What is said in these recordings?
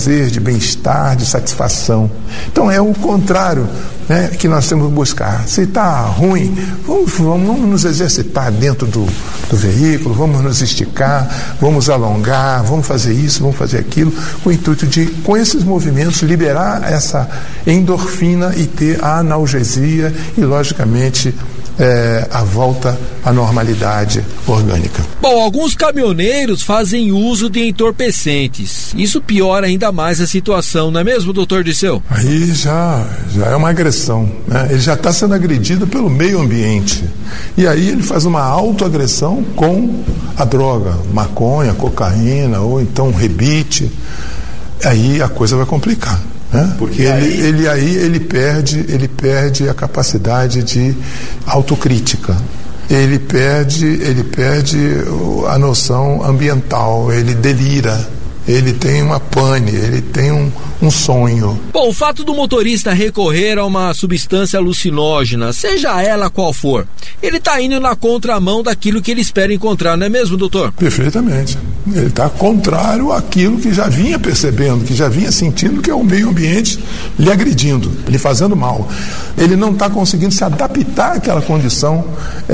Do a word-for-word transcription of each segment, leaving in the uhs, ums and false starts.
de bem-estar, de satisfação. Então é o contrário, né, que nós temos que buscar. Se está ruim, vamos, vamos nos exercitar dentro do, do veículo, vamos nos esticar, vamos alongar, vamos fazer isso, vamos fazer aquilo, com o intuito de, com esses movimentos, liberar essa endorfina e ter a analgesia e, logicamente, É, a volta à normalidade orgânica. Bom, alguns caminhoneiros fazem uso de entorpecentes. Isso piora ainda mais a situação, não é mesmo, doutor Dirceu? Aí já, já é uma agressão, né? Ele já está sendo agredido pelo meio ambiente. E aí ele faz uma autoagressão com a droga, maconha, cocaína ou então rebite. Aí a coisa vai complicar. Né? Porque ele, aí... ele aí ele perde, ele perde a capacidade de autocrítica, ele perde, ele perde a noção ambiental, ele delira, ele tem uma pane, ele tem um, um sonho. Bom, o fato do motorista recorrer a uma substância alucinógena, seja ela qual for, ele está indo na contramão daquilo que ele espera encontrar, não é mesmo, doutor? Perfeitamente. Ele está contrário àquilo que já vinha percebendo, que já vinha sentindo, que é o meio ambiente lhe agredindo, lhe fazendo mal. Ele não está conseguindo se adaptar àquela condição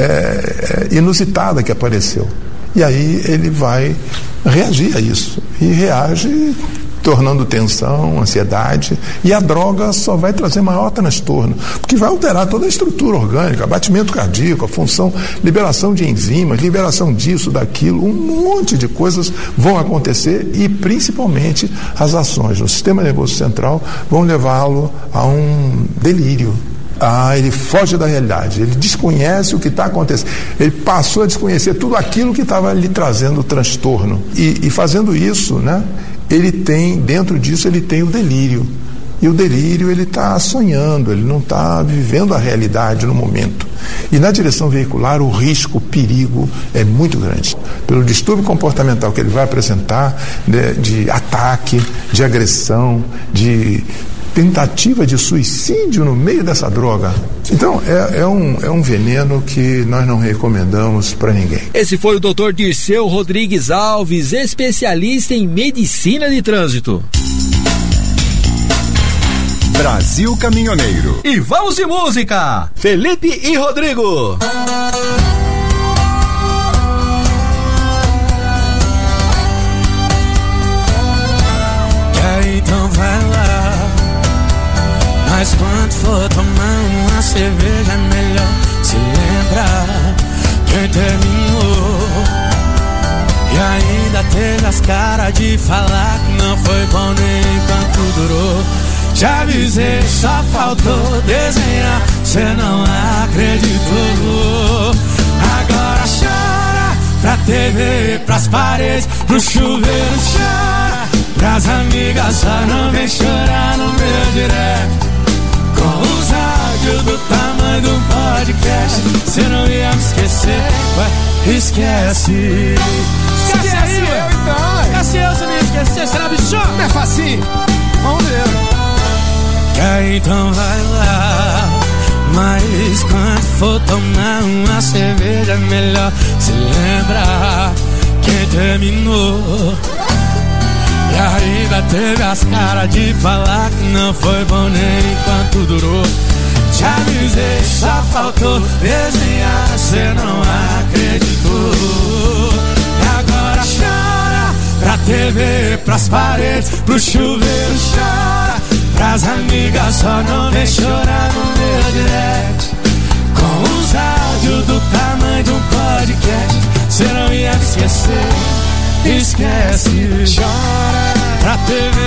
é, inusitada que apareceu. E aí ele vai reagir a isso. E reage tornando tensão, ansiedade, e a droga só vai trazer maior transtorno, porque vai alterar toda a estrutura orgânica, batimento cardíaco, a função, liberação de enzimas, liberação disso, daquilo, um monte de coisas vão acontecer e principalmente as ações no sistema nervoso central vão levá-lo a um delírio. Ah, ele foge da realidade, ele desconhece o que está acontecendo, ele passou a desconhecer tudo aquilo que estava lhe trazendo transtorno, e, e fazendo isso, né, ele tem, dentro disso ele tem o delírio, e o delírio ele está sonhando, ele não está vivendo a realidade no momento. E na direção veicular o risco, o perigo é muito grande, pelo distúrbio comportamental que ele vai apresentar, de, de ataque, de agressão, de tentativa de suicídio no meio dessa droga. Então, é, é, um, é um veneno que nós não recomendamos para ninguém. Esse foi o doutor Dirceu Rodrigues Alves, especialista em medicina de trânsito. Brasil Caminhoneiro. E vamos de música! Felipe e Rodrigo. Então vai lá. Mas quando for tomar uma cerveja é melhor se lembrar quem terminou. E ainda teve as caras de falar que não foi bom nem enquanto durou. Te avisei, só faltou desenhar, cê não acreditou. Agora chora pra T V, pras paredes, pro chuveiro chora. Pras amigas só não vem chorar no meu direct. Com os áudios do tamanho do podcast, cê não ia me esquecer, ué, esquece. Esquece aí, eu então. Esquece eu, se não ia esquecer, será bichão? Não é facinho, vamos ver. Quer então vai lá. Mas quando for tomar uma cerveja é melhor se lembrar quem terminou. E ainda teve as caras de falar que não foi bom nem enquanto durou. Te avisei, só faltou desenhar, cê não acreditou. E agora chora pra T V, pras paredes, pro chuveiro chora. Pras amigas só não vem chorar no meu direct. Com os áudios do tamanho de um podcast, cê não ia me esquecer. Esquece, chora pra T V.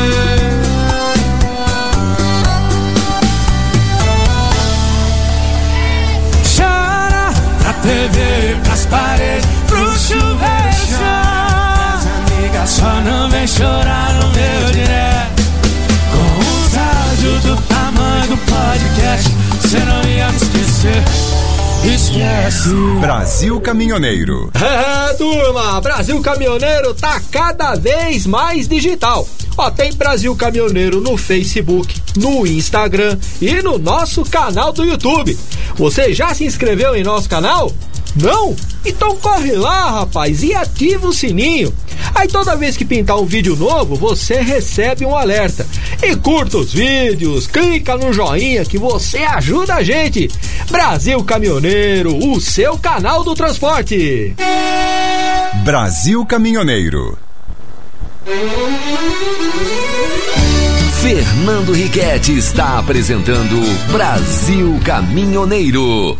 Chora pra T V, pras paredes, pro chuveiro chora. As amigas só não vem chorar no meu direct. Com os áudios do tamanho do podcast, cê não ia me esquecer. Esquece. Brasil Caminhoneiro. É, turma, Brasil Caminhoneiro tá cada vez mais digital. Ó, tem Brasil Caminhoneiro no Facebook, no Instagram e no nosso canal do YouTube. Você já se inscreveu em nosso canal? Não? Então corre lá, rapaz, e ativa o sininho. Aí toda vez que pintar um vídeo novo, você recebe um alerta. E curta os vídeos, clica no joinha que você ajuda a gente. Brasil Caminhoneiro, o seu canal do transporte. Brasil Caminhoneiro. Fernando Riquetti está apresentando Brasil Caminhoneiro.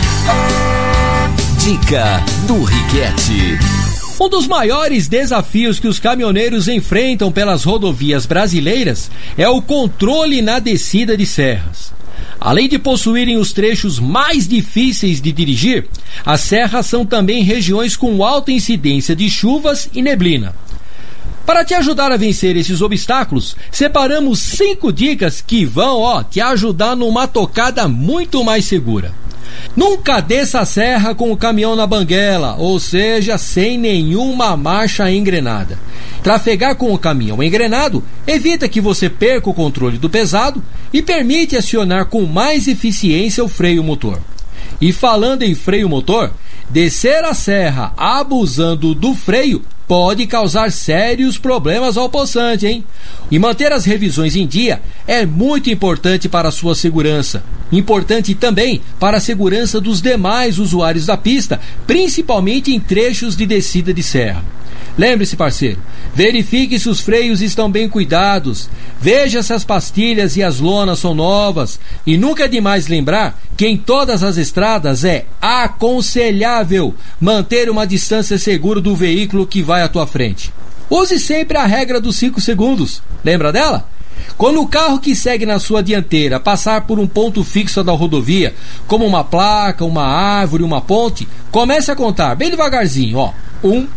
Dica do Riquetti. Um dos maiores desafios que os caminhoneiros enfrentam pelas rodovias brasileiras é o controle na descida de serras. Além de possuírem os trechos mais difíceis de dirigir, as serras são também regiões com alta incidência de chuvas e neblina. Para te ajudar a vencer esses obstáculos, separamos cinco dicas que vão, ó, te ajudar numa tocada muito mais segura. Nunca desça a serra com o caminhão na banguela, ou seja, sem nenhuma marcha engrenada. Trafegar com o caminhão engrenado evita que você perca o controle do pesado e permite acionar com mais eficiência o freio motor. E falando em freio motor, descer a serra abusando do freio pode causar sérios problemas ao possante, hein? E manter as revisões em dia é muito importante para a sua segurança. Importante também para a segurança dos demais usuários da pista, principalmente em trechos de descida de serra. Lembre-se, parceiro, verifique se os freios estão bem cuidados, veja se as pastilhas e as lonas são novas, e nunca é demais lembrar que em todas as estradas é aconselhável manter uma distância segura do veículo que vai à tua frente. Use sempre a regra dos cinco segundos, lembra dela? Quando o carro que segue na sua dianteira passar por um ponto fixo da rodovia, como uma placa, uma árvore, uma ponte, comece a contar bem devagarzinho, ó. Um,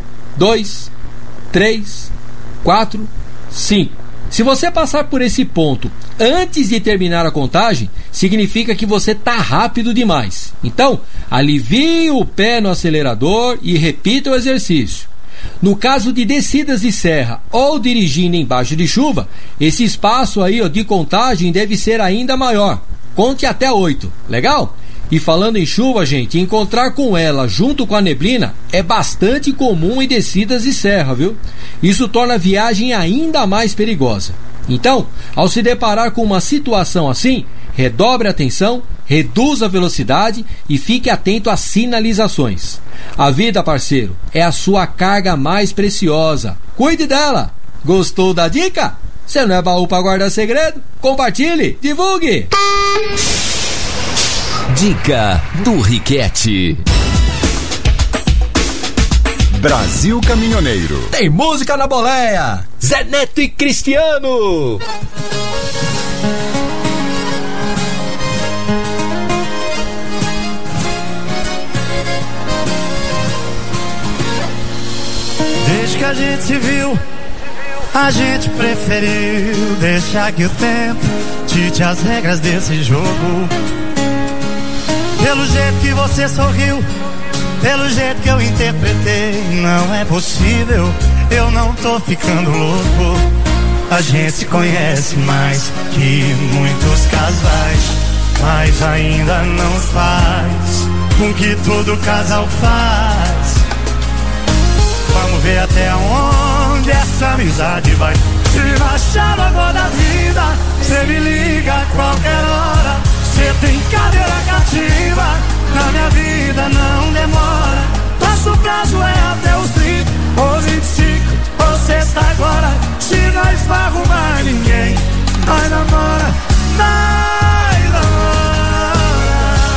dois, três, quatro, cinco. Se você passar por esse ponto antes de terminar a contagem, significa que você está rápido demais. Então, alivie o pé no acelerador e repita o exercício. No caso de descidas de serra ou dirigindo embaixo de chuva, esse espaço aí, ó, de contagem deve ser ainda maior. Conte até oito, legal? E falando em chuva, gente, encontrar com ela junto com a neblina é bastante comum em descidas de serra, viu? Isso torna a viagem ainda mais perigosa. Então, ao se deparar com uma situação assim, redobre a atenção, reduza a velocidade e fique atento às sinalizações. A vida, parceiro, é a sua carga mais preciosa. Cuide dela! Gostou da dica? Você não é baú para guardar segredo? Compartilhe, divulgue! Dica do Riquetti. Brasil Caminhoneiro. Tem música na boleia. Zé Neto e Cristiano. Desde que a gente se viu, a gente preferiu deixar que o tempo dite as regras desse jogo. Pelo jeito que você sorriu, pelo jeito que eu interpretei, não é possível, eu não tô ficando louco. A gente se conhece mais que muitos casais, mas ainda não faz com que todo casal faz. Vamos ver até onde essa amizade vai. Se baixar no agora da vida, cê me liga a qualquer hora. Cê tem cadeira cativa, na minha vida não demora. Nosso prazo é até os trinta ou vinte e cinco, ou sexta agora. Se nós não arrumar ninguém, nós namora, nós namora.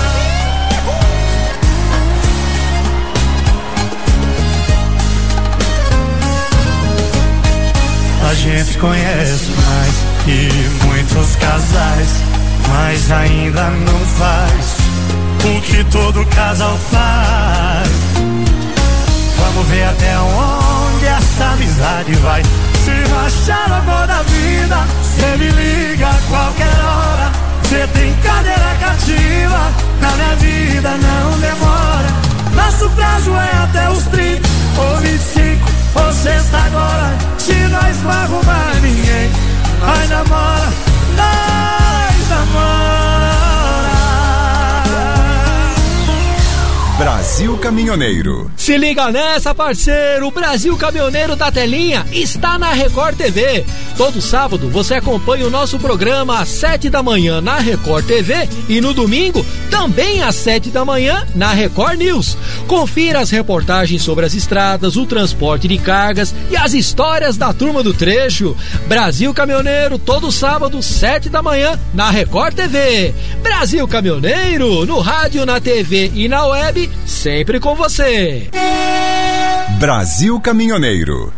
A gente conhece mais que muitos casais, mas ainda não faz o que todo casal faz. Vamos ver até onde essa amizade vai. Se baixar a boa da vida, cê me liga a qualquer hora. Cê tem cadeira cativa, na minha vida não demora. Nosso prazo é até os trinta ou vinte e cinco, ou sexta agora. Se nós não arrumar ninguém, nós namora, nós namora. Brasil Caminhoneiro. Se liga nessa, parceiro! O Brasil Caminhoneiro da Telinha está na Record T V. Todo sábado você acompanha o nosso programa às sete da manhã na Record T V e no domingo também às sete da manhã na Record News. Confira as reportagens sobre as estradas, o transporte de cargas e as histórias da turma do trecho. Brasil Caminhoneiro, todo sábado, sete da manhã na Record T V. Brasil Caminhoneiro, no rádio, na T V e na web, sempre com você. Brasil Caminhoneiro.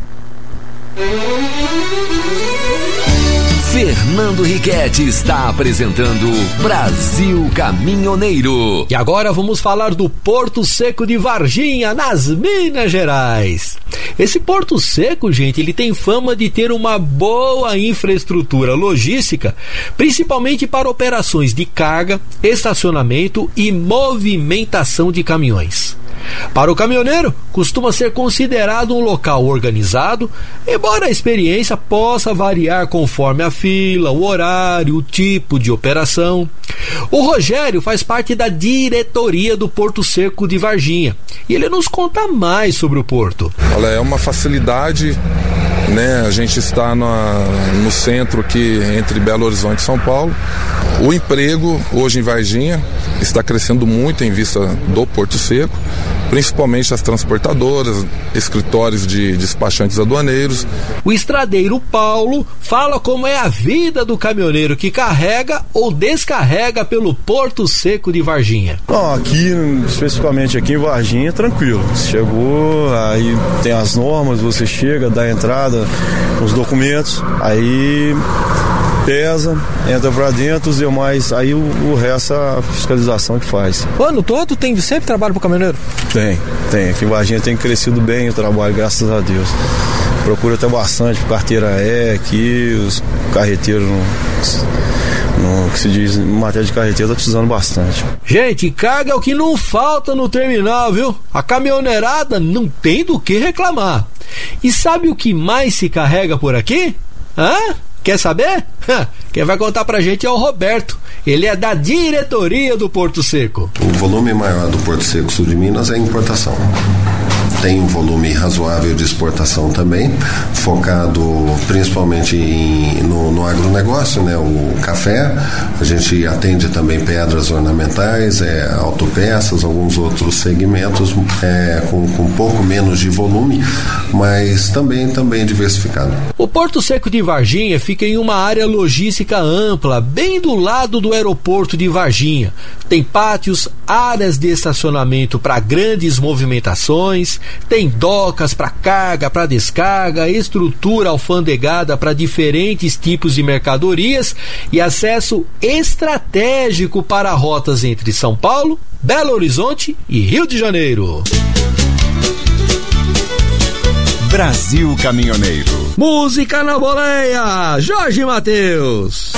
Fernando Riquetti está apresentando Brasil Caminhoneiro. E agora vamos falar do Porto Seco de Varginha, nas Minas Gerais. Esse Porto Seco, gente, ele tem fama de ter uma boa infraestrutura logística, principalmente para operações de carga, estacionamento e movimentação de caminhões. Para o caminhoneiro, costuma ser considerado um local organizado, embora a experiência possa variar conforme a fila, o horário, o tipo de operação. O Rogério faz parte da diretoria do Porto Seco de Varginha e ele nos conta mais sobre o porto. Olha, é uma facilidade, né? A gente está na, no centro aqui entre Belo Horizonte e São Paulo. O emprego hoje em Varginha está crescendo muito em vista do Porto Seco, principalmente as transportadoras, escritórios de despachantes aduaneiros. O estradeiro Paulo fala como é a vida do caminhoneiro que carrega ou descarrega pelo Porto Seco de Varginha. Não, aqui, especificamente aqui em Varginha, é tranquilo. Chegou, aí tem as normas, você chega, dá a entrada, os documentos, aí pesa, entra pra dentro, os demais, aí o, o resto é a fiscalização que faz. O ano todo tem sempre trabalho pro caminhoneiro? Tem, tem. Aqui em Varginha tem crescido bem o trabalho, graças a Deus. Procura ter bastante, carteira é aqui, os carreteiros, no, no que se diz, em matéria de carreteiro, tá precisando bastante. Gente, carga é o que não falta no terminal, viu? A caminhoneirada não tem do que reclamar. E sabe o que mais se carrega por aqui? Hã? Quer saber? Quem vai contar pra gente é o Roberto. Ele é da diretoria do Porto Seco. O volume maior do Porto Seco Sul de Minas é a importação. Tem um volume razoável de exportação também, focado principalmente em, no, no agronegócio, né? O café, a gente atende também pedras ornamentais, é, autopeças, alguns outros segmentos é, com, com um pouco menos de volume, mas também, também diversificado. O Porto Seco de Varginha fica em uma área logística ampla, bem do lado do aeroporto de Varginha. Tem pátios, áreas de estacionamento para grandes movimentações, tem docas para carga, para descarga, estrutura alfandegada para diferentes tipos de mercadorias e acesso estratégico para rotas entre São Paulo, Belo Horizonte e Rio de Janeiro. Brasil Caminhoneiro. Música na boleia, Jorge Mateus.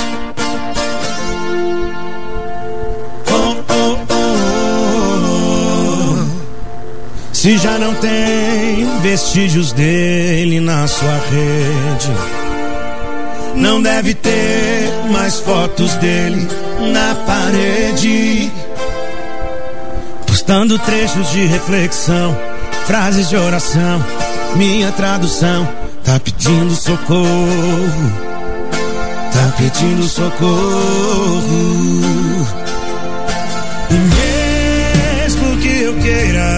Se já não tem vestígios dele na sua rede, não deve ter mais fotos dele na parede, postando trechos de reflexão, frases de oração. Minha tradução tá pedindo socorro, tá pedindo socorro. E mesmo que eu queira,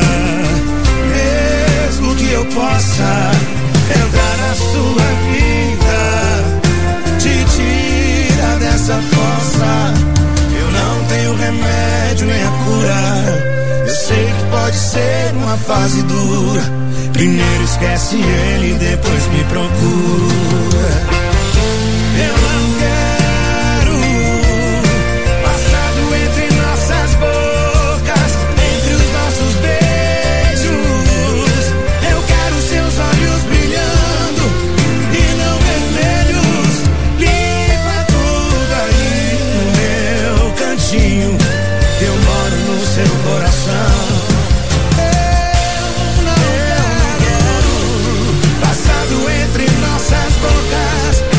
eu possa entrar na sua vida, te tira dessa fossa. Eu não tenho remédio nem a cura, eu sei que pode ser uma fase dura. Primeiro esquece ele, depois me procura. Eu não quero passado entre nossas bocas, entre os nossos beijos. Eu moro no seu coração. Eu não quero passado entre nossas bocas,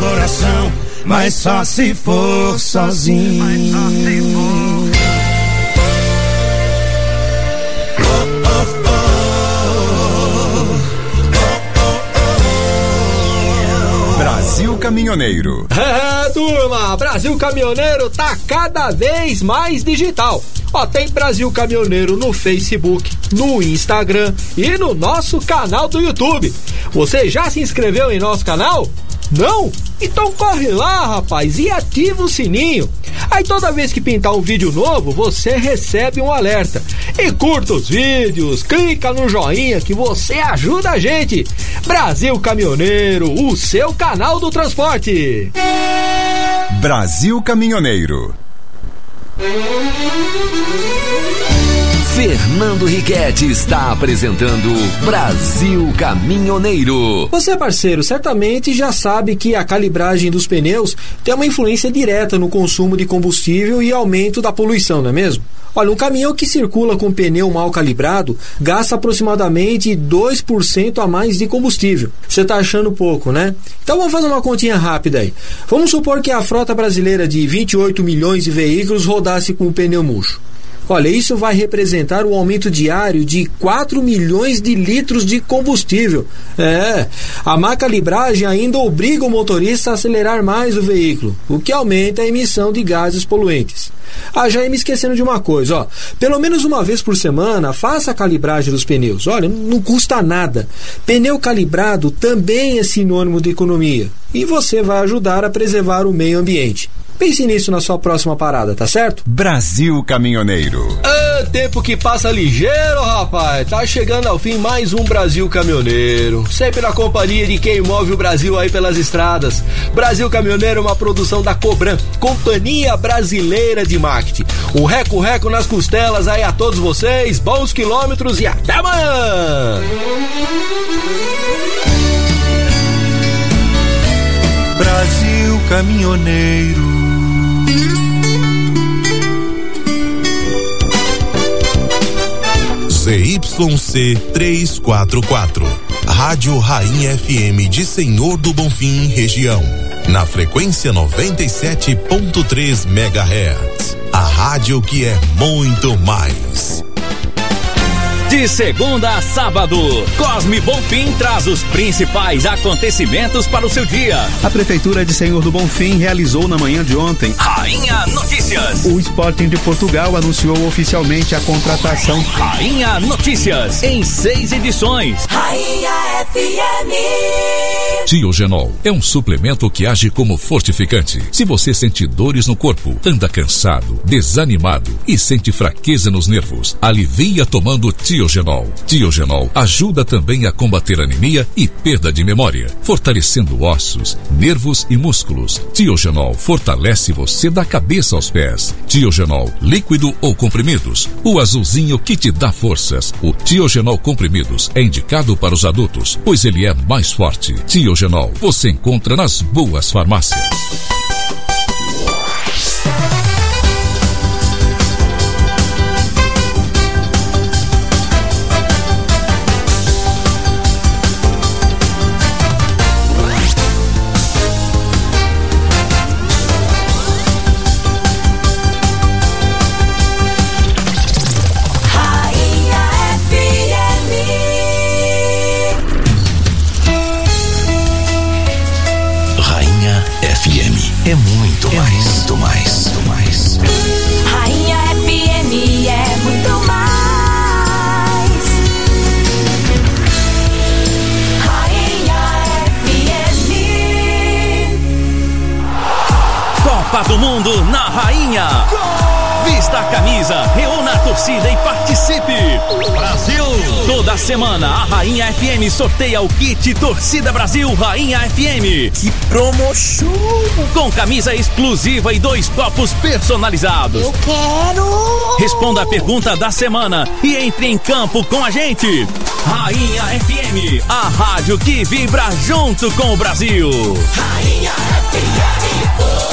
coração, mas só se for sozinho. Brasil Caminhoneiro. É, turma, Brasil Caminhoneiro tá cada vez mais digital. Ó, tem Brasil Caminhoneiro no Facebook, no Instagram e no nosso canal do YouTube. Você já se inscreveu em nosso canal? Não? Então corre lá, rapaz, e ativa o sininho. Aí toda vez que pintar um vídeo novo, você recebe um alerta. E curta os vídeos, clica no joinha que você ajuda a gente. Brasil Caminhoneiro, o seu canal do transporte. Brasil Caminhoneiro. Fernando Riquetti está apresentando Brasil Caminhoneiro. Você, parceiro, certamente já sabe que a calibragem dos pneus tem uma influência direta no consumo de combustível e aumento da poluição, não é mesmo? Olha, um caminhão que circula com pneu mal calibrado gasta aproximadamente dois por cento a mais de combustível. Você está achando pouco, né? Então vamos fazer uma continha rápida aí. Vamos supor que a frota brasileira de vinte e oito milhões de veículos rodasse com o pneu murcho. Olha, isso vai representar um aumento diário de quatro milhões de litros de combustível. É, a má calibragem ainda obriga o motorista a acelerar mais o veículo, o que aumenta a emissão de gases poluentes. Ah, já ia me esquecendo de uma coisa, ó. Pelo menos uma vez por semana, faça a calibragem dos pneus. Olha, não custa nada. Pneu calibrado também é sinônimo de economia. E você vai ajudar a preservar o meio ambiente. Pense nisso na sua próxima parada, tá certo? Brasil Caminhoneiro. Ah, tempo que passa ligeiro, rapaz. Tá chegando ao fim mais um Brasil Caminhoneiro. Sempre na companhia de quem move o Brasil aí pelas estradas. Brasil Caminhoneiro é uma produção da Cobran, Companhia Brasileira de Marketing. Um reco-reco nas costelas aí a todos vocês. Bons quilômetros e até amanhã! Brasil Caminhoneiro. Z Y C trezentos e quarenta e quatro, Rádio Rainha F M de Senhor do Bonfim, região, na frequência noventa e sete ponto três megahertz. A rádio que é muito mais. De segunda a sábado, Cosme Bonfim traz os principais acontecimentos para o seu dia. A Prefeitura de Senhor do Bonfim realizou na manhã de ontem Rainha Notícias. O Sporting de Portugal anunciou oficialmente a contratação Rainha Notícias, em seis edições. Rainha F M. Tiogenol é um suplemento que age como fortificante. Se você sente dores no corpo, anda cansado, desanimado e sente fraqueza nos nervos, alivia tomando Tiogenol. Tiogenol ajuda também a combater anemia e perda de memória, fortalecendo ossos, nervos e músculos. Tiogenol fortalece você da cabeça aos pés. Tiogenol, líquido ou comprimidos, o azulzinho que te dá forças. O Tiogenol comprimidos é indicado para os adultos, pois ele é mais forte. Tiogenol você encontra nas boas farmácias. É muito é mais, muito mais, muito mais. Rainha F M é muito mais. Rainha F M. Copa do Mundo na Rainha. Gol! Vista a camisa, reúna a torcida e participe. Brasil! Toda semana a Rainha F M sorteia o kit Torcida Brasil Rainha F M. Que promoção! Com camisa exclusiva e dois copos personalizados. Eu quero! Responda a pergunta da semana e entre em campo com a gente. Rainha F M, a rádio que vibra junto com o Brasil. Rainha F M,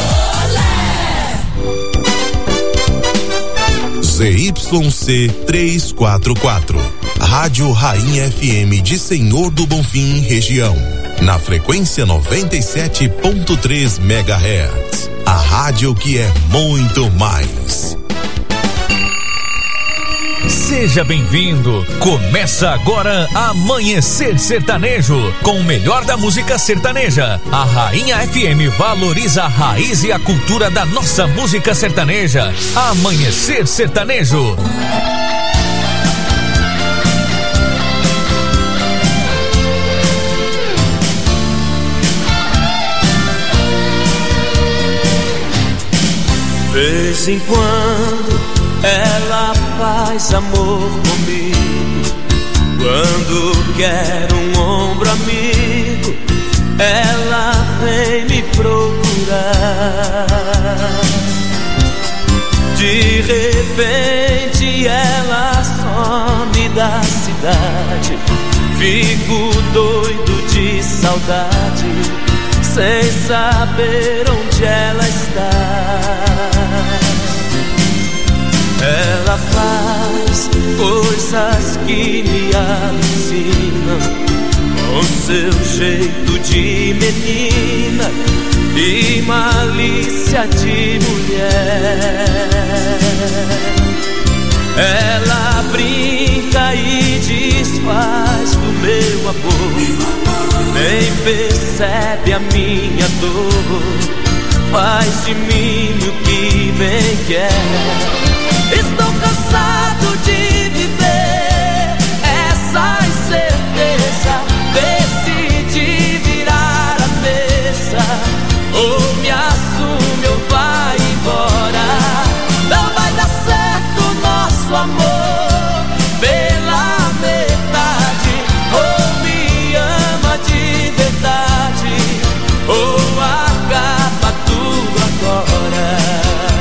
Z Y C trezentos e quarenta e quatro, Rádio Rainha F M de Senhor do Bonfim, região, na frequência noventa e sete ponto três megahertz. A rádio que é muito mais. Seja bem-vindo. Começa agora Amanhecer Sertanejo, com o melhor da música sertaneja. A Rainha F M valoriza a raiz e a cultura da nossa música sertaneja. Amanhecer Sertanejo. De vez em quando ela faz amor comigo. Quando quer um ombro amigo, ela vem me procurar. De repente ela some da cidade. Fico doido de saudade, sem saber onde ela está. Ela faz coisas que me alucinam, com seu jeito de menina e malícia de mulher. Ela brinca e desfaz do meu amor, nem percebe a minha dor, faz de mim o que bem quer. Estou cansado de viver essa incerteza. Decidi virar a mesa, ou me assume ou vai embora. Não vai dar certo nosso amor pela metade. Ou me ama de verdade, ou acaba tudo agora.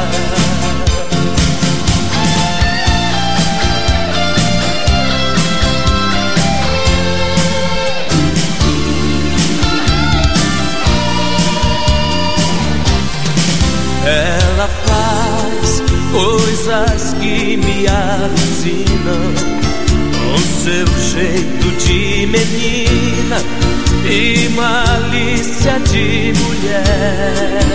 Ela faz coisas que me alucinam, com seu jeito de menina e malícia de mulher.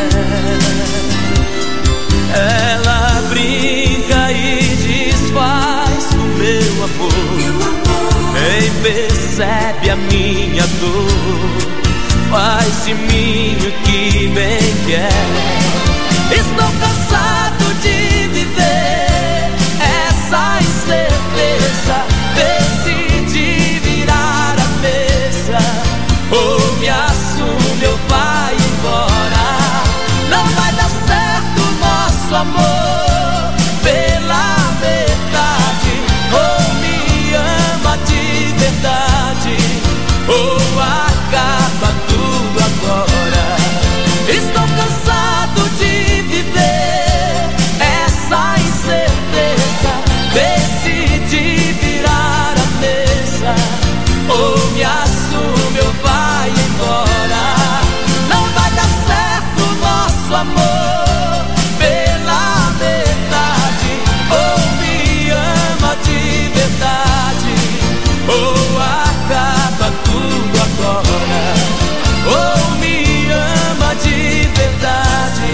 Ela brinca e desfaz o meu amor, nem percebe a minha dor, faz de mim o que bem quer. Estou cansado de viver essa incerteza. Decidi virar a mesa, ou me assume ou vai embora. Não vai dar certo nosso amor pela metade. Ou me ama de verdade, ou acaba tudo agora. Estou cansado de viver essa incerteza. Decidi virar a mesa, ou me assume ou vai embora. Não vai dar certo nosso amor pela metade. Ou me ama de verdade, ou acaba tudo agora. Ou me ama de verdade,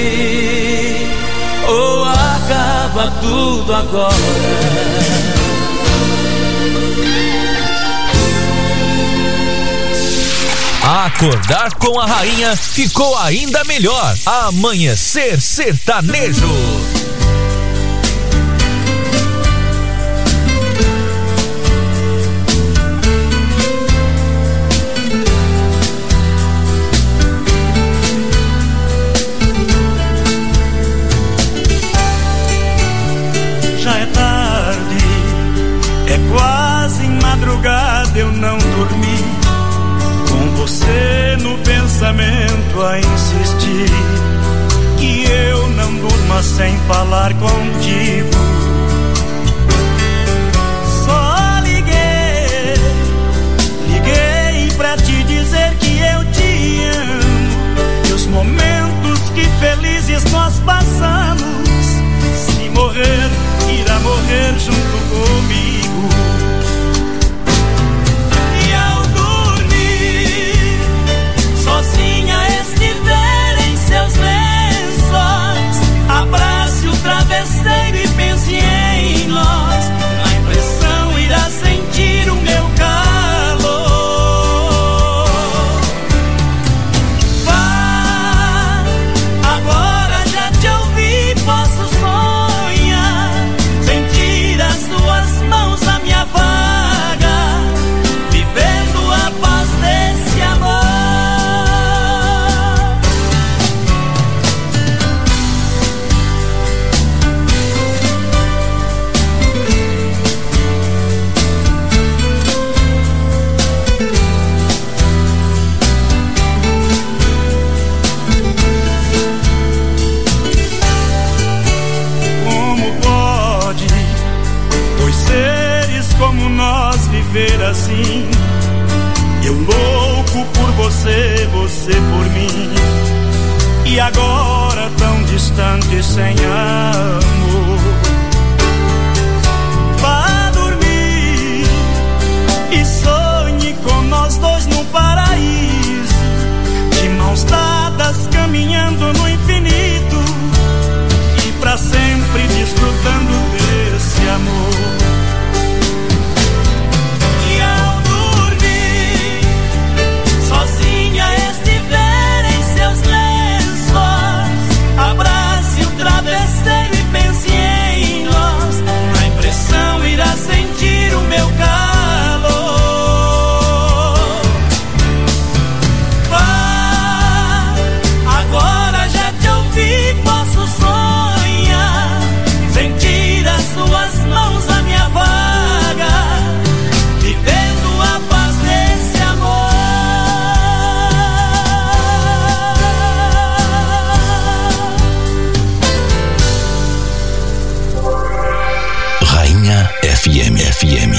ou acaba tudo agora. Acordar com a rainha ficou ainda melhor. Amanhecer Sertanejo. Já é tarde, é quase madrugada, eu não dormi. Com você no pensamento a insistir, que eu não durma sem falar contigo. Só liguei, liguei pra te dizer que eu te amo, e os momentos que felizes nós passamos, se morrer, irá morrer junto comigo. E ao dormir, você por mim. E agora tão distante, sem amor. Vá dormir e sonhe com nós dois no paraíso, de mãos dadas caminhando no infinito, e pra sempre desfrutando desse amor. E ao dormir, sozinha estiver em seus lençóis, abrace o travesseiro e pense em nós. Na impressão irá sentir o meu calor. Vá, agora já te ouvi, posso sonhar, sentir as suas mãos na minha vaga, vivendo a paz desse amor. Rainha F M F M.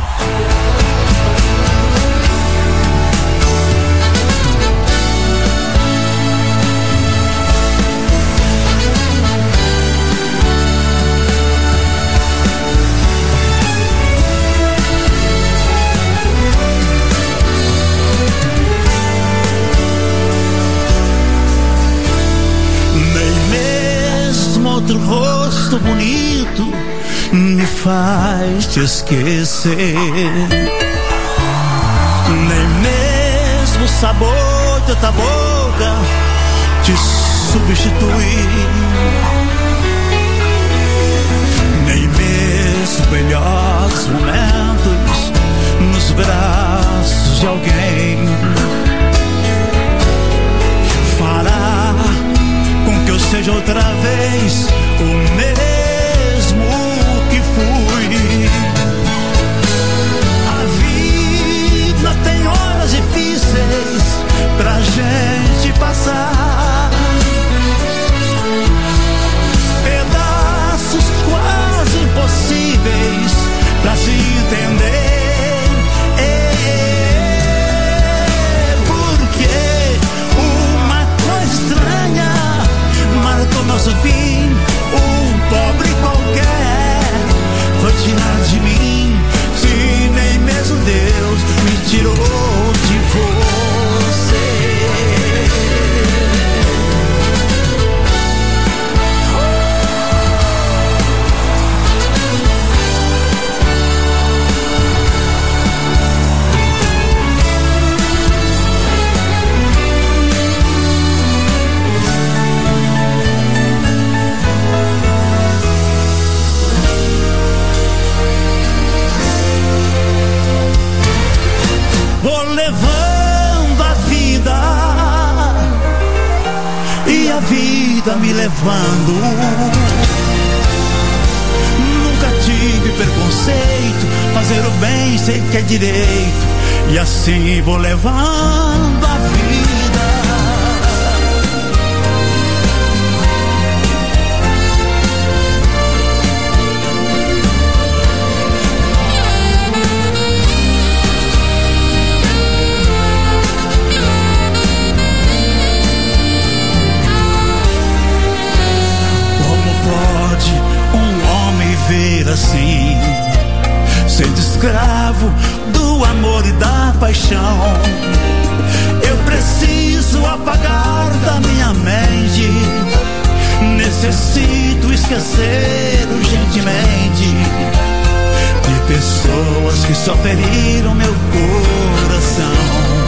Nem mesmo outro rosto bonito me faz te esquecer. Nem mesmo o sabor de outra boca te substituir. Nem mesmo melhores momentos nos braços de alguém fará com que eu seja outra vez o mesmo que fui. A vida tem horas difíceis pra gente passar, pedaços quase impossíveis pra se entender. Porque uma coisa estranha marcou nosso fim. Um pobre qualquer foi tirar de mim, se nem mesmo Deus me tirou de você. Vou levando a vida e a vida me levando. Nunca tive preconceito, fazer o bem sei que é direito, e assim vou levando a vida. Assim, sendo escravo do amor e da paixão, eu preciso apagar da minha mente, necessito esquecer urgentemente de pessoas que só feriram meu coração.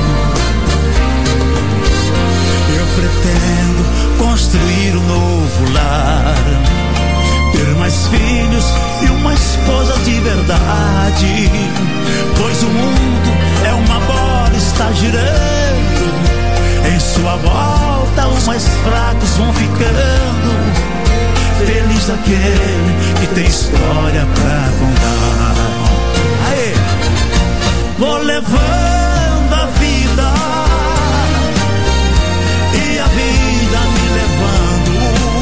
Eu pretendo construir um novo lar, ter mais filhos e uma esposa de verdade, pois o mundo é uma bola, está girando, em sua volta os mais fracos vão ficando. Feliz aquele que tem história pra contar. Aê! Vou levando a vida e a vida me levando.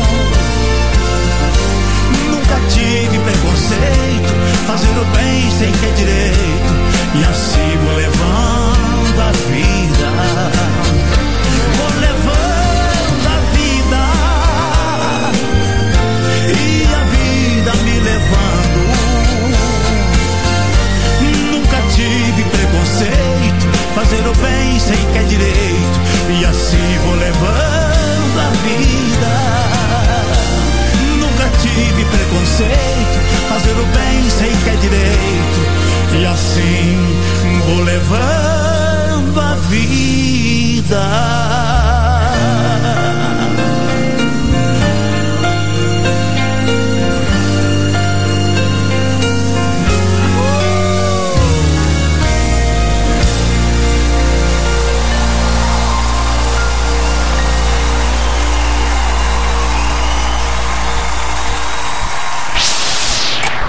Nunca tive preconceito, fazer o bem sei que é direito, e assim vou levando a vida.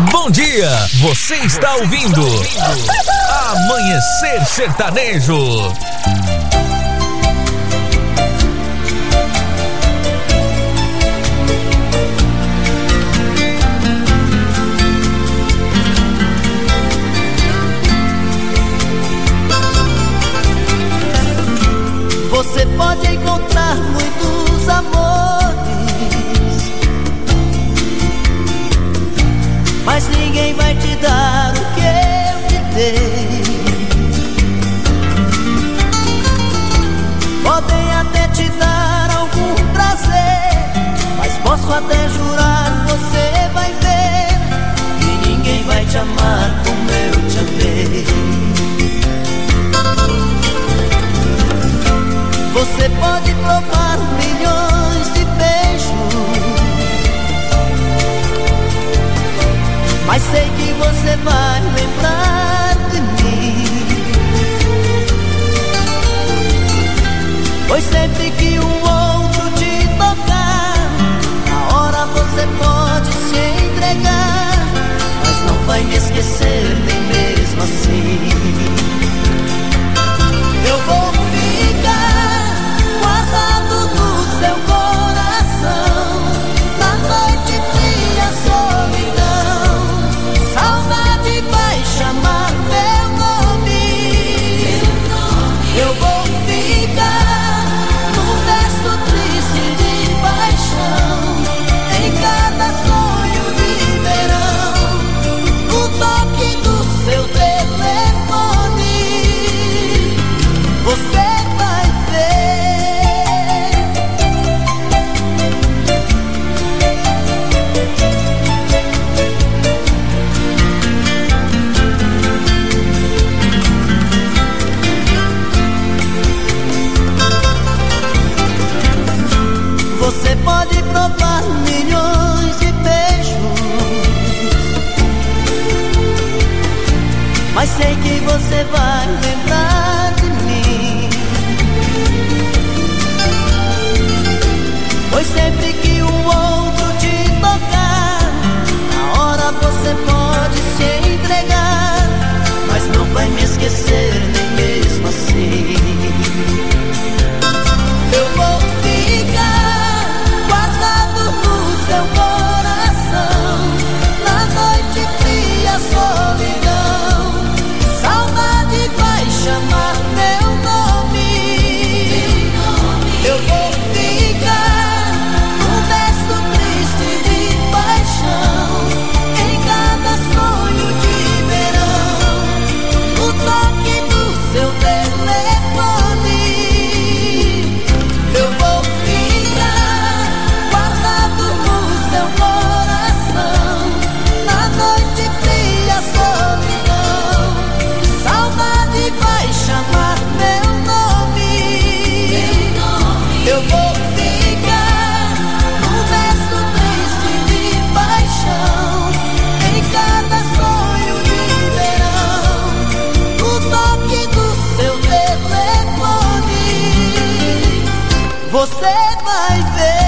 Bom dia, você está ouvindo Amanhecer Sertanejo. Você pode encontrar muitos amores, mas ninguém vai te dar o que eu te dei. Podem até te dar algum prazer, mas posso até jurar, você vai ver que ninguém vai te amar como eu te amei. Você pode provar milhões de beijos, mas sei que você vai lembrar de mim, pois sempre que um outro te tocar, na hora você pode se entregar, mas não vai me esquecer nem mesmo assim. Eu vou ficar guardado no seu coração, na noite fria, solidão, saudade vai chamar meu nome. Eu vou ficar num verso triste de paixão, em cada sonho de verão, no toque do seu telefone. Você vai Você pode provar milhões de beijos, mas sei que você vai lembrar de mim, pois sempre que um outro te tocar, na hora você pode se entregar, mas não vai me esquecer nem mesmo assim. Eu vou ficar guardado no seu coração, na noite fria, solidão, saudade vai chamar meu nome. Eu vou ficar num verso triste de paixão, em cada sonho de verão, no toque do seu telefone. Eu vou ficar guardado no seu coração, na noite fria, solidão, saudade vai chamar meu nome. Eu vou ficar num verso triste de paixão, em cada sonho de verão, no toque do seu telefone. Você vai ver.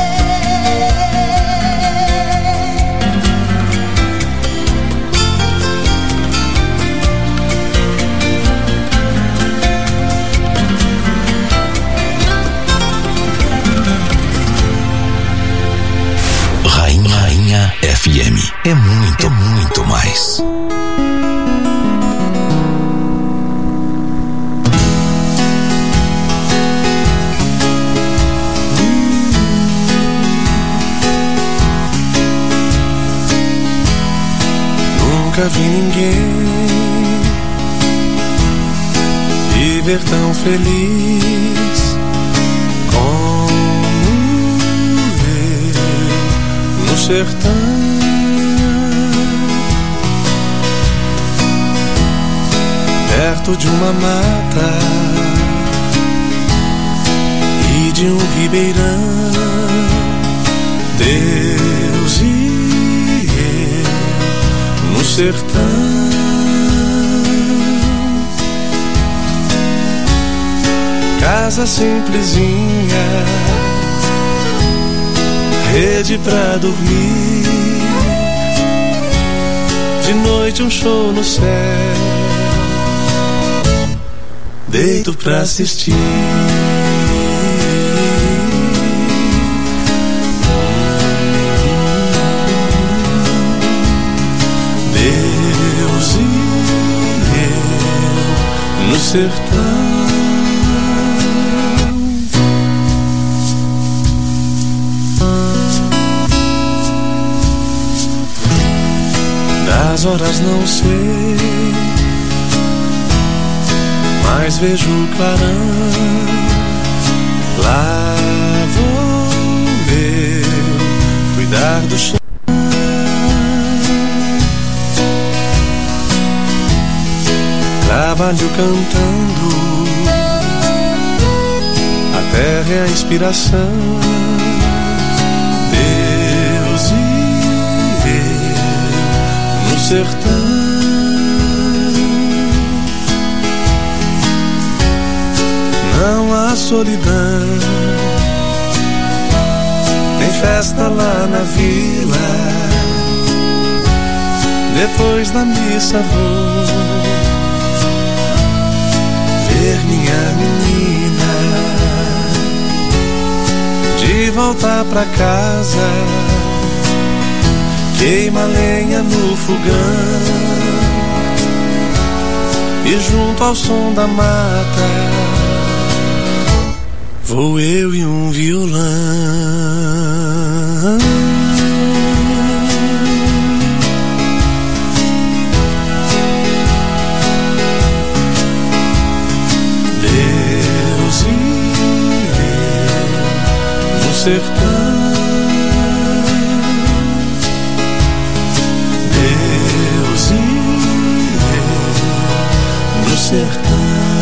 Rainha, Rainha F M. É muito, é muito mais. Nunca vi ninguém viver tão feliz como eu no sertão. Perto de uma mata e de um ribeirão, Deus e eu no sertão. Casa simplesinha, rede pra dormir, de noite um show no céu, deito pra assistir. Deus e eu no sertão. Das horas não sei, mas vejo o clarão. Lá vou eu cuidar do chão. Trabalho cantando, a terra é a inspiração. Deus e eu no sertão. Não há solidão, tem festa lá na vila. Depois da missa vou ver minha menina. De volta pra casa, queima lenha no fogão, e junto ao som da mata vou eu e um violão. Deus e eu no sertão. Deus e eu no sertão.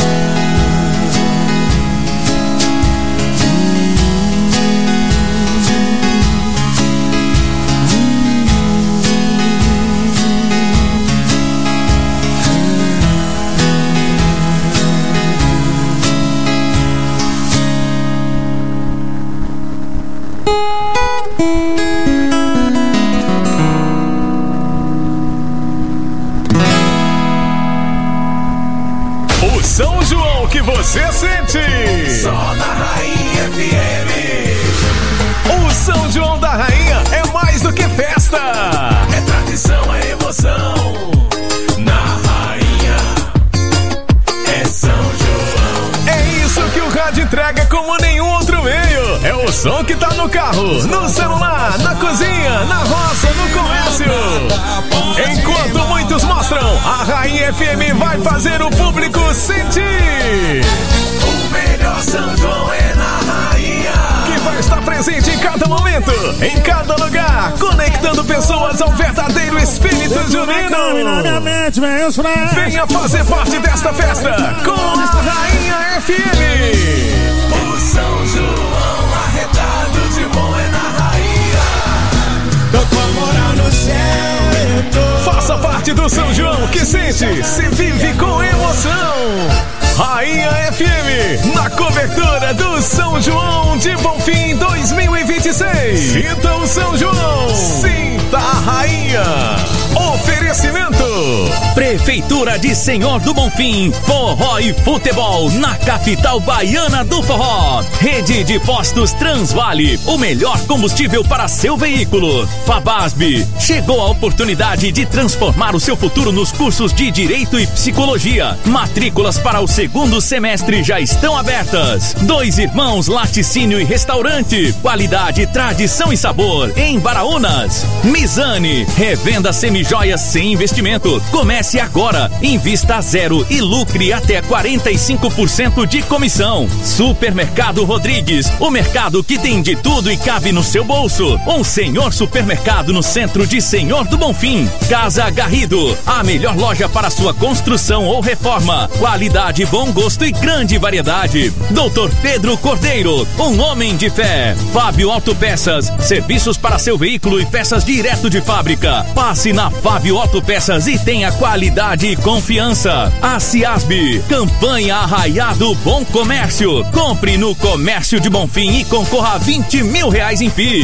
São João que você sente. Só na Rainha F M. O São João da Rainha é mais do que festa. É tradição, é emoção. Na Rainha é São João. É isso que o rádio entrega como nenhum outro meio. É o som que tá no carro, no celular, na cozinha, na roça, no comércio. Enquanto muitos mostram, a Rainha F M vai fazer o público sentir. O melhor São João é na Rainha, que vai estar presente em cada momento, em cada lugar, conectando pessoas ao verdadeiro espírito junino. Venha fazer parte desta festa com a Rainha F M. O São João arretado de bom é na Rainha. Tô com a moral no céu. Faça parte do São João que sente, se vive com emoção. Rainha F M, na cobertura do São João de Bonfim dois mil e vinte e seis. Sinta o São João, sinta a Rainha. Oferecimento Prefeitura de Senhor do Bonfim, forró e futebol na capital baiana do forró. Rede de postos Transvale, o melhor combustível para seu veículo. Fabasb, chegou a oportunidade de transformar o seu futuro nos cursos de Direito e Psicologia. Matrículas para o segundo semestre já estão abertas. Dois Irmãos Laticínio e Restaurante, qualidade, tradição e sabor em Baraunas. Mizane, revenda semijoias sem investimento. Comece agora, invista a zero e lucre até quarenta e cinco por cento de comissão. Supermercado Rodrigues, o mercado que tem de tudo e cabe no seu bolso. Um senhor supermercado no centro de Senhor do Bonfim. Casa Garrido, a melhor loja para sua construção ou reforma. Qualidade, bom gosto e grande variedade. Doutor Pedro Cordeiro, um homem de fé. Fábio Autopeças, serviços para seu veículo e peças direto de fábrica. Passe na Fábio Autopeças e tenha qualidade e confiança. A Ciasb, campanha Arraiado Bom Comércio. Compre no Comércio de Bonfim e concorra a vinte mil reais em Pix.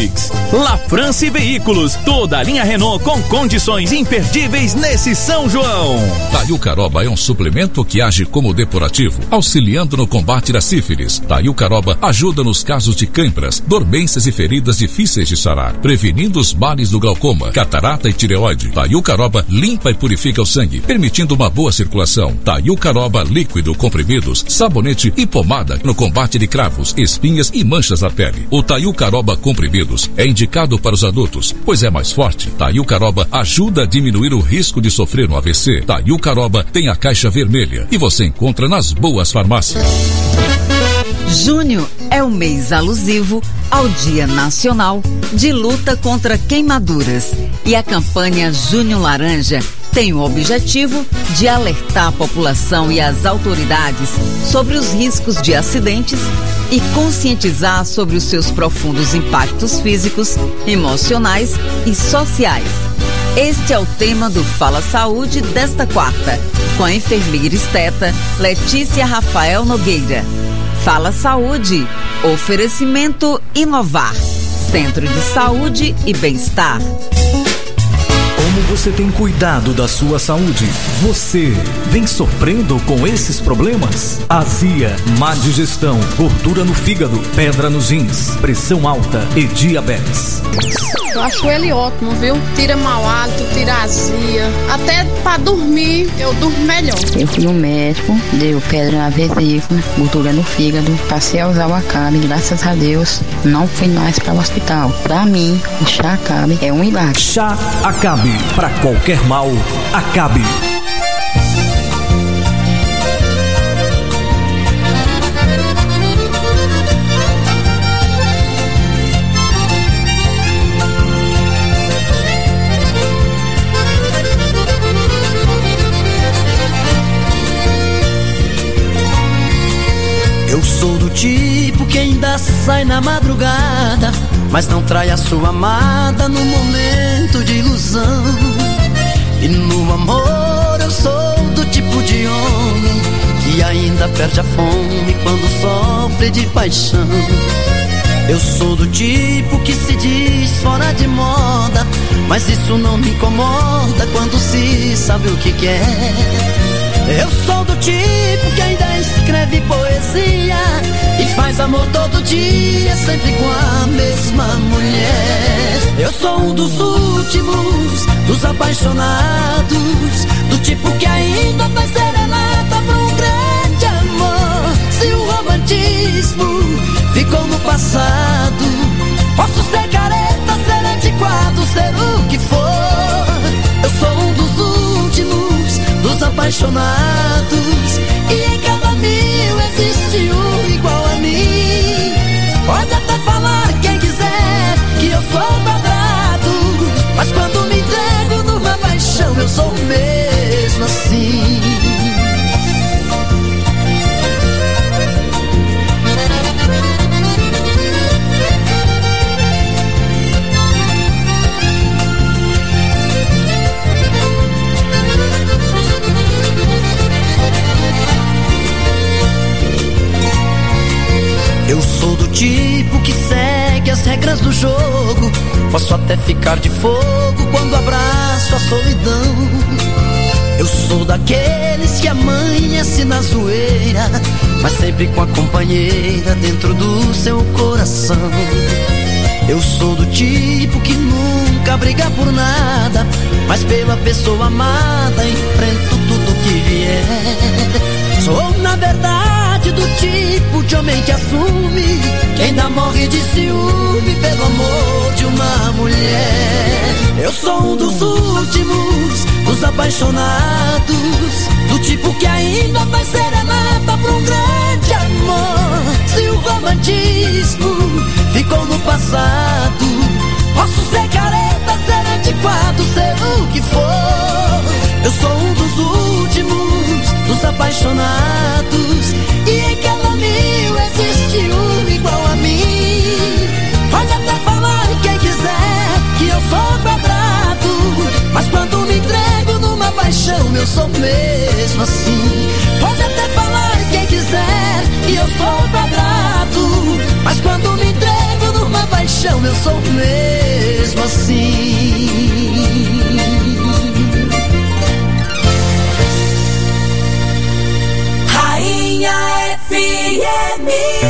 La France Veículos, toda a linha Renault com condições imperdíveis nesse São João. Taiucaroba é um suplemento que age como depurativo, auxiliando no combate da sífilis. Taiucaroba ajuda nos casos de câimbras, dormências e feridas difíceis de sarar, prevenindo os males do glaucoma, catarata e tireoide. Taiucaroba limpa e purifica o sangue, permitindo uma boa circulação. Taiucaroba líquido, comprimidos, sabonete e pomada no combate de cravos, espinhas e manchas na pele. O Taiucaroba comprimidos é indicado para os adultos, pois é mais forte. Taiucaroba ajuda a diminuir o risco de sofrer um A V C. Taiucaroba tem a caixa vermelha e você encontra nas boas farmácias. Junho é o mês alusivo ao Dia Nacional de Luta contra Queimaduras e a campanha Junho Laranja tem o objetivo de alertar a população e as autoridades sobre os riscos de acidentes e conscientizar sobre os seus profundos impactos físicos, emocionais e sociais. Este é o tema do Fala Saúde desta quarta, com a enfermeira esteta Letícia Rafael Nogueira. Fala Saúde, oferecimento Inovar, Centro de Saúde e Bem-Estar. Como você tem cuidado da sua saúde? Você vem sofrendo com esses problemas? Azia, má digestão, gordura no fígado, pedra nos rins, pressão alta e diabetes. Eu acho ele ótimo, viu? Tira mau hálito, tira azia. Até pra dormir, eu durmo melhor. Eu fui no médico, deu pedra na vesícula, gordura no fígado, passei a usar o Acabe, graças a Deus, não fui mais para o hospital. Pra mim, o chá Acabe é um milagre. Chá Acabe, para qualquer mal, Acabe. Eu sou do tipo que ainda sai na madrugada, mas não trai a sua amada no momento de ilusão. E no amor eu sou do tipo de homem que ainda perde a fome quando sofre de paixão. Eu sou do tipo que se diz fora de moda, mas isso não me incomoda quando se sabe o que quer. Eu sou do tipo que ainda escreve poesia e faz amor todo dia, sempre com a mesma mulher. Eu sou um dos últimos, dos apaixonados, do tipo que ainda faz serenata pra um grande amor. Se o romantismo ficou no passado, posso ser careta, ser antiquado, ser o que for. Eu sou um dos últimos, dos apaixonados, e em cada mil existe um igual a mim. Pode até falar quem quiser que eu sou quadrado, mas quando me entrego numa paixão eu sou mesmo assim. Eu sou do tipo que segue as regras do jogo, posso até ficar de fogo quando abraço a solidão. Eu sou daqueles que amanhece na zoeira, mas sempre com a companheira dentro do seu coração. Eu sou do tipo que nunca briga por nada, mas pela pessoa amada enfrento tudo que vier. Sou na verdade do tipo de homem que assume, que ainda morre de ciúme pelo amor de uma mulher. Eu sou um dos últimos, dos apaixonados, do tipo que ainda faz serenata pra um grande amor. Se o romantismo ficou no passado, posso ser careta, ser antiquado, ser o que for. Eu sou um dos últimos, dos apaixonados, e em cada mil existe um igual a mim. Pode até falar quem quiser que eu sou quadrado, mas quando me entrego numa paixão eu sou mesmo assim. Pode até falar quem quiser que eu sou quadrado, mas quando me entrego numa paixão paixão eu sou mesmo assim. Rainha F M.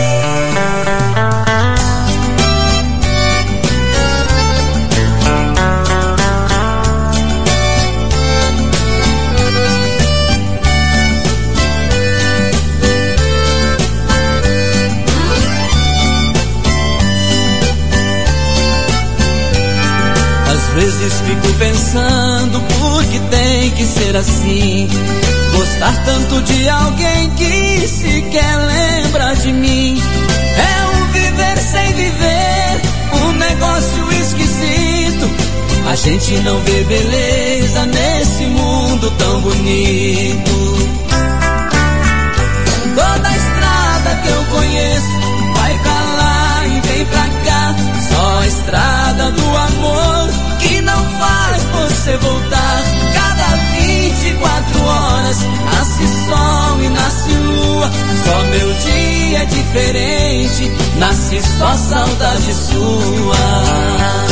Às vezes fico pensando por que tem que ser assim. Gostar tanto de alguém que sequer lembra de mim. É um viver sem viver, um negócio esquisito. A gente não vê beleza nesse mundo tão bonito. Toda a estrada que eu conheço vai pra lá e vem pra cá. Só a estrada do amor que não faz você voltar. Cada vinte e quatro horas nasce sol e nasce lua. Só meu dia é diferente, nasce só saudade sua.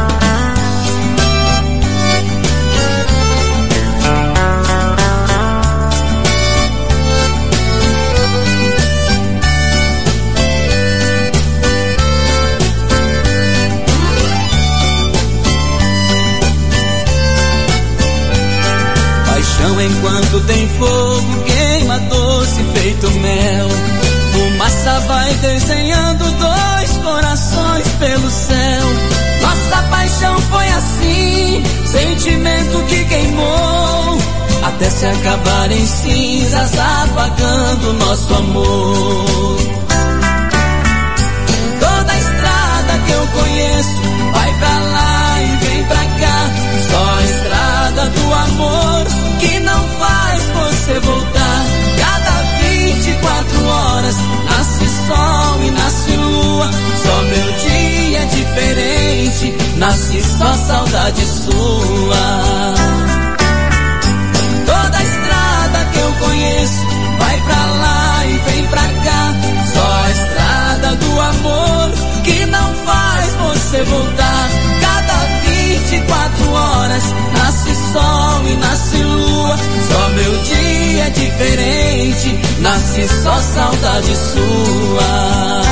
Enquanto tem fogo, queima doce feito mel. Fumaça vai desenhando dois corações pelo céu. Nossa paixão foi assim, sentimento que queimou, até se acabar em cinzas, apagando nosso amor. Toda a estrada que eu conheço vai pra lá e vem pra cá. Só a estrada do amor que não faz você voltar. Cada vinte e quatro horas nasce sol e nasce lua. Só meu dia é diferente, nasce só saudade sua. Toda a estrada que eu conheço vai pra lá e vem pra cá. Só a estrada do amor que não faz você voltar. Cada vinte e quatro horas nasce sol e nasce lua. Só meu dia é diferente, nasce só saudade sua.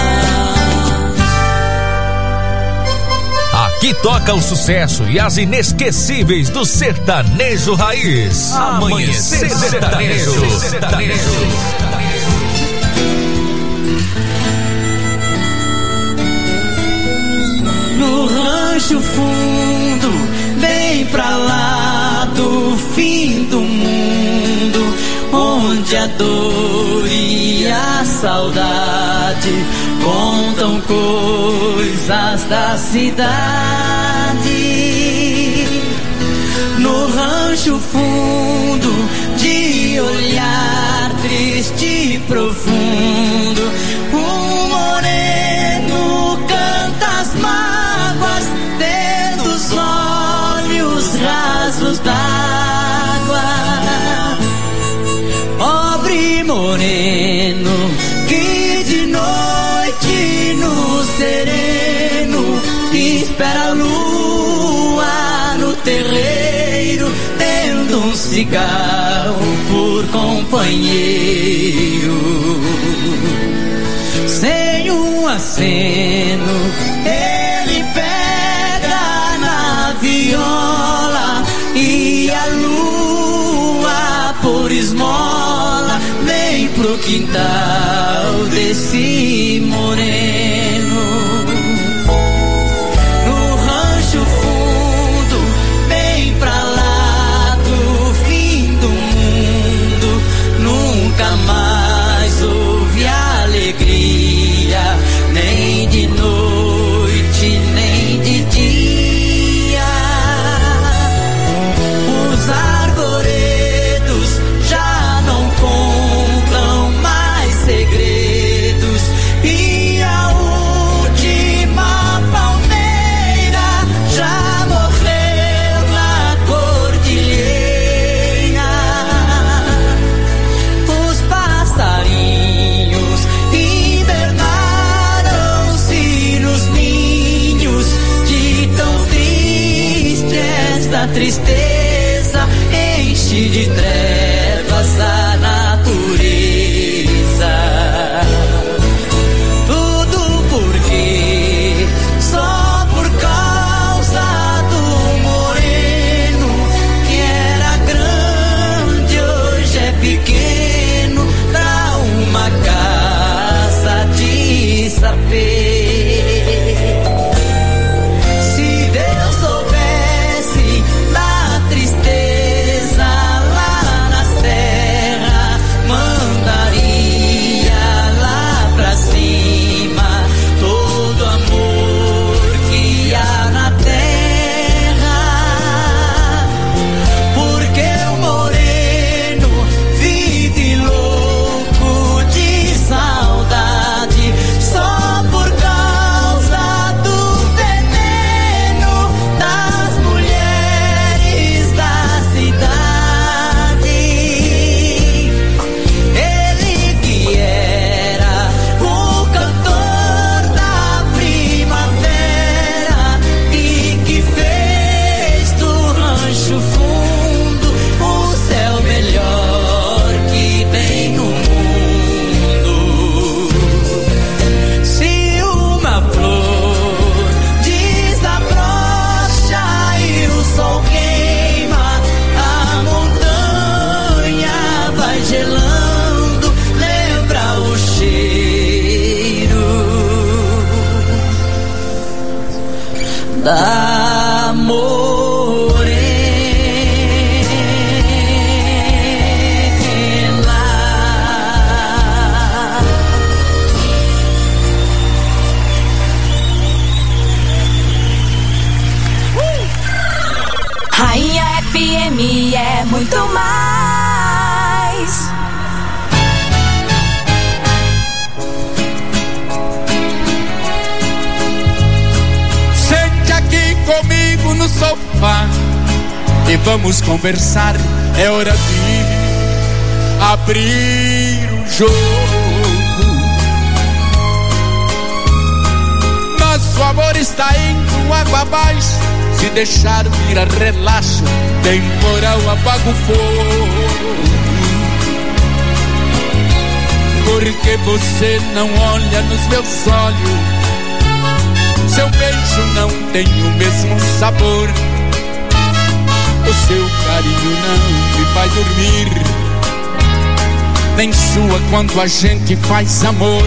Aqui toca o sucesso e as inesquecíveis do sertanejo raiz. Amanhecer sertanejo. sertanejo. No rancho fundo, bem pra lá do fim do mundo, onde a dor e a saudade contam coisas da cidade. No rancho fundo, de olhar triste e profundo, um moreno canta as mágoas, tendo os olhos rasos d'água. Pobre moreno que de noite no sereno espera a lua no terreiro, tendo um cigarro por companheiro. Sem um aceno ele pega na viola e a lua por esmola vem pro quintal desse moreno. No rancho fundo, bem pra lá do fim do mundo, nunca mais houve alegria, nem de noite, nem de dia. Os arvoredos já não contam mais segredos e a a tristeza enche de trevas a natureza. Tudo porque só por causa do moreno que era grande, hoje é pequeno, pra uma casa de sapê. Da morena. Rainha F M é muito mais. Comigo no sofá e vamos conversar. É hora de abrir o jogo. Nosso amor está indo água abaixo. Se deixar virar relaxo, temporal apaga o fogo. Porque você não olha nos meus olhos. Seu beijo não tem o mesmo sabor. O seu carinho não me faz dormir. Nem sua quando a gente faz amor.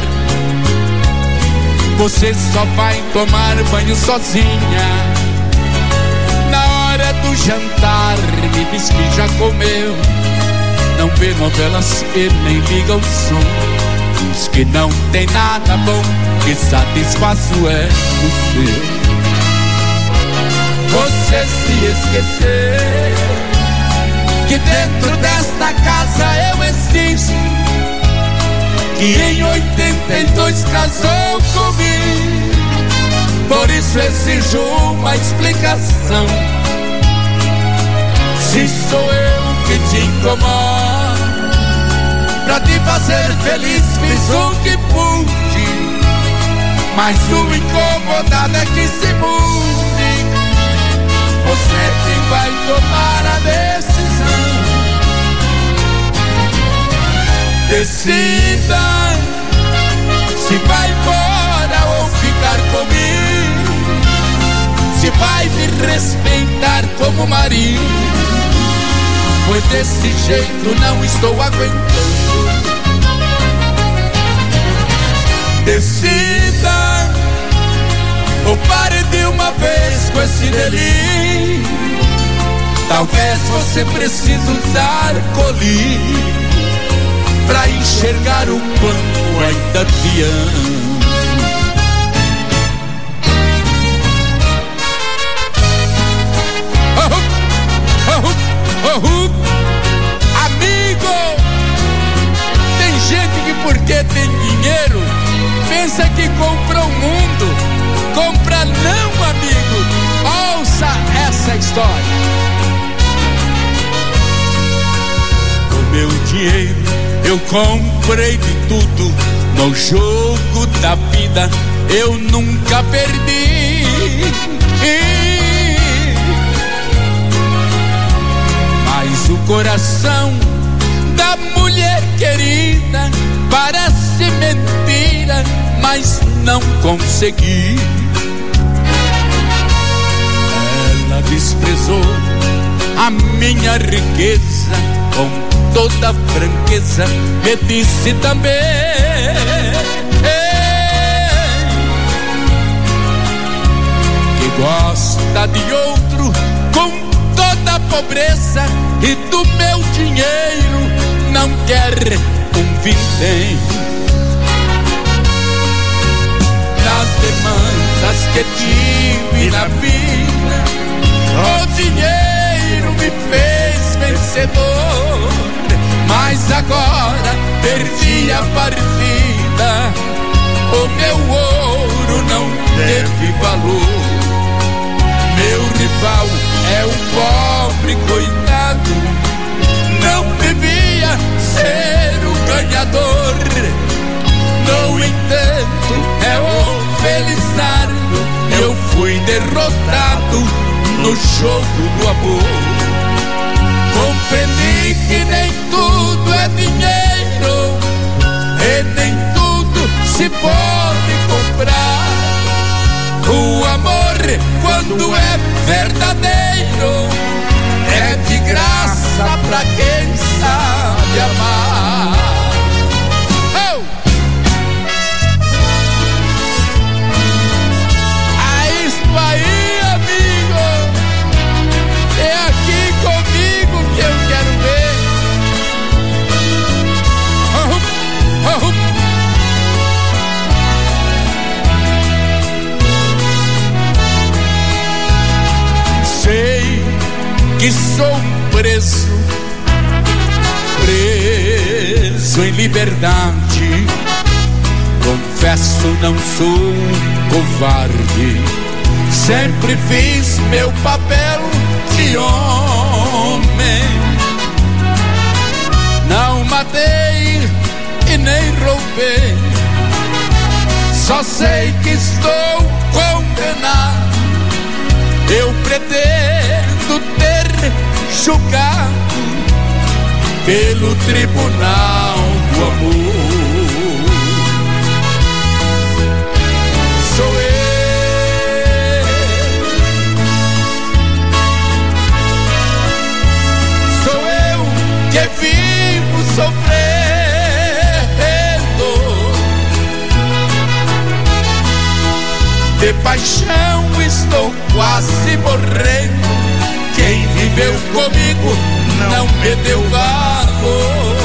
Você só vai tomar banho sozinha. Na hora do jantar me diz que já comeu. Não vê novelas e nem liga o som. Diz que não tem nada bom que satisfaço é você. Você se esquecer que dentro desta casa eu existo. Que em oitenta e dois casou comigo. Por isso exijo uma explicação. Se sou eu que te incomodo, pra te fazer feliz fiz o que pude. Mas o incomodado é que se mude. Você é quem vai tomar a decisão. Decida se vai embora ou ficar comigo. Se vai me respeitar como marido. Pois desse jeito não estou aguentando. Decida ou pare de uma vez com esse delírio. Talvez você precise usar colírio pra enxergar o quanto ainda te amo. Uhum. Amigo, tem gente que porque tem dinheiro pensa que comprou o mundo. Compra não, amigo. Ouça essa história. Com meu dinheiro eu comprei de tudo. No jogo da vida eu nunca perdi. coração da mulher querida. Parece mentira, mas não consegui. Ela desprezou a minha riqueza, com toda franqueza me disse também que gosta de outro com toda a pobreza, e do meu dinheiro não quer um vintém. Das demandas que tive na vida, o dinheiro me fez vencedor, mas agora perdi a partida, o meu ouro não teve valor. Meu rival é o pobre coitado, não devia ser o ganhador. No entanto, é o felizardo, eu fui derrotado no jogo do amor. Compreendi que nem tudo é dinheiro, e nem tudo se pode comprar. O amor, quando é verdadeiro, é de graça pra quem sabe amar. Oh! É isso aí, amigo. É aqui comigo que eu quero ver. Oh, oh. Sei que sou um preso, preso em liberdade. Confesso, não sou um covarde, sempre fiz meu papel de homem. Não matei e nem roubei, só sei que estou condenado. Eu pretendo ter julgado pelo tribunal do amor. Sou eu, sou eu que vivo sofrendo. De paixão estou quase morrendo. Quem viveu comigo não me deu valor.